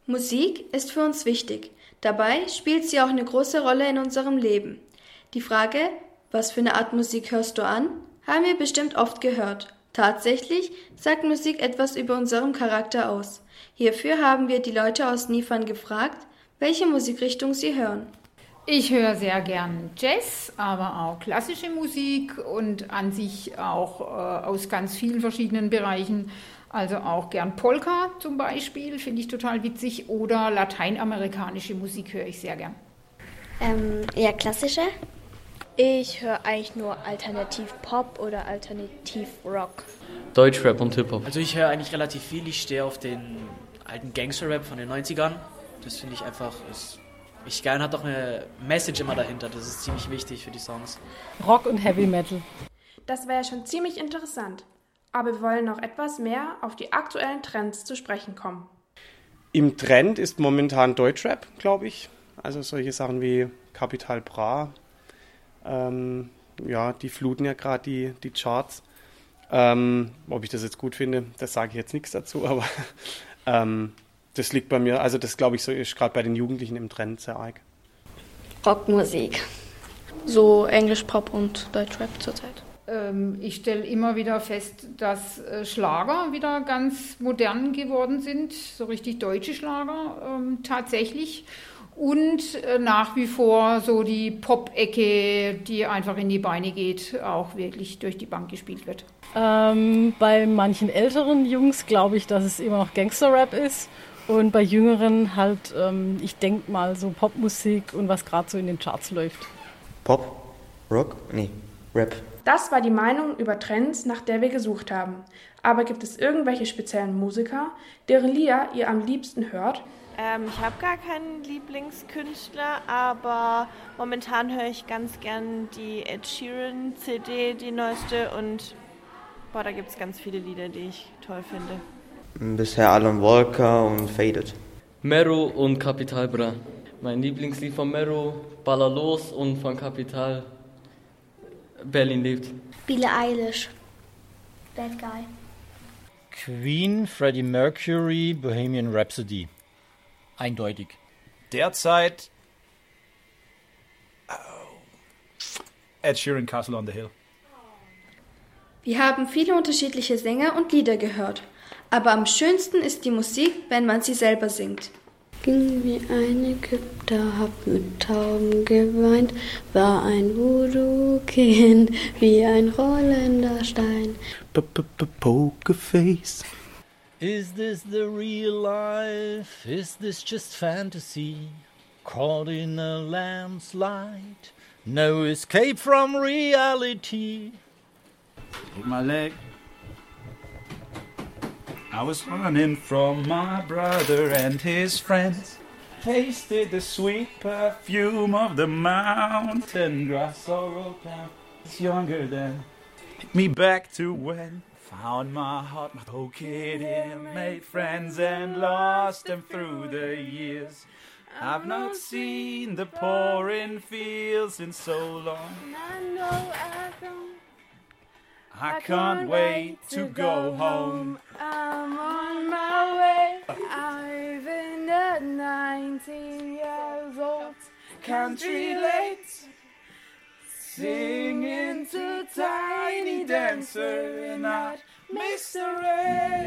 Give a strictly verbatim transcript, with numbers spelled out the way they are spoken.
Musik ist für uns wichtig. Dabei spielt sie auch eine große Rolle in unserem Leben. Die Frage, was für eine Art Musik hörst du an, haben wir bestimmt oft gehört. Tatsächlich sagt Musik etwas über unseren Charakter aus. Hierfür haben wir die Leute aus Niefern gefragt, welche Musikrichtung sie hören. Ich höre sehr gern Jazz, aber auch klassische Musik und an sich auch äh, aus ganz vielen verschiedenen Bereichen. Also auch gern Polka zum Beispiel, finde ich total witzig. Oder lateinamerikanische Musik höre ich sehr gern. Ähm, eher klassische? Ich höre eigentlich nur Alternativ-Pop oder Alternativ-Rock. Deutschrap und Hip-Hop. Also ich höre eigentlich relativ viel. Ich stehe auf den alten Gangster-Rap von den neunzigern. Das finde ich einfach... Ist ich gern, hat auch eine Message immer dahinter. Das ist ziemlich wichtig für die Songs. Rock und Heavy Metal. Das wäre ja schon ziemlich interessant. Aber wir wollen noch etwas mehr auf die aktuellen Trends zu sprechen kommen. Im Trend ist momentan Deutschrap, glaube ich. Also solche Sachen wie Capital Bra. Ähm, ja, die fluten ja gerade die, die Charts. Ähm, ob ich das jetzt gut finde, das sage ich jetzt nichts dazu, aber ähm, das liegt bei mir, also das glaube ich so ist gerade bei den Jugendlichen im Trend sehr arg. Rockmusik. So Englisch-Pop und Deutschrap zurzeit. Ähm, ich stelle immer wieder fest, dass äh, Schlager wieder ganz modern geworden sind, so richtig deutsche Schlager ähm, tatsächlich. Und äh, nach wie vor so die Pop-Ecke, die einfach in die Beine geht, auch wirklich durch die Bank gespielt wird. Ähm, bei manchen älteren Jungs glaube ich, dass es immer noch Gangster-Rap ist. Und bei Jüngeren halt, ähm, ich denke mal, so Popmusik und was gerade so in den Charts läuft. Pop? Rock? Nee, Rap. Das war die Meinung über Trends, nach der wir gesucht haben. Aber gibt es irgendwelche speziellen Musiker, deren Lieder ihr am liebsten hört? Ähm, ich habe gar keinen Lieblingskünstler, aber momentan höre ich ganz gern die Ed Sheeran C D, die neueste. Und boah, da gibt es ganz viele Lieder, die ich toll finde. Bisher Alan Walker und Faded. Mero und Capital Bra. Mein Lieblingslied von Mero, Baller los, und von Capital Berlin lebt. Billie Eilish. Bad Guy. Queen, Freddie Mercury, Bohemian Rhapsody. Eindeutig. Derzeit oh. Ed Sheeran, Castle on the Hill. Wir haben viele unterschiedliche Sänger und Lieder gehört. Aber am schönsten ist die Musik, wenn man sie selber singt. Ging wie ein Ägypter, hab mit Tauben geweint, war ein Voodoo-Kind, wie ein rollender Stein. Pokerface. Is this the real life? Is this just fantasy? Caught in a landslide, no escape from reality. Take my leg. I was running from my brother and his friends. Tasted the sweet perfume of the mountain grass all rolled down. It's younger than. Take me back to when. Found my heart, my whole kid in, made friends and lost them through the years. I've not seen the pouring fields in so long. I know I don't. I can't wait to go home. I'm on my way. I've been at nineteen years old. Country late, singing to Tiny Dancer and not Mister Ray.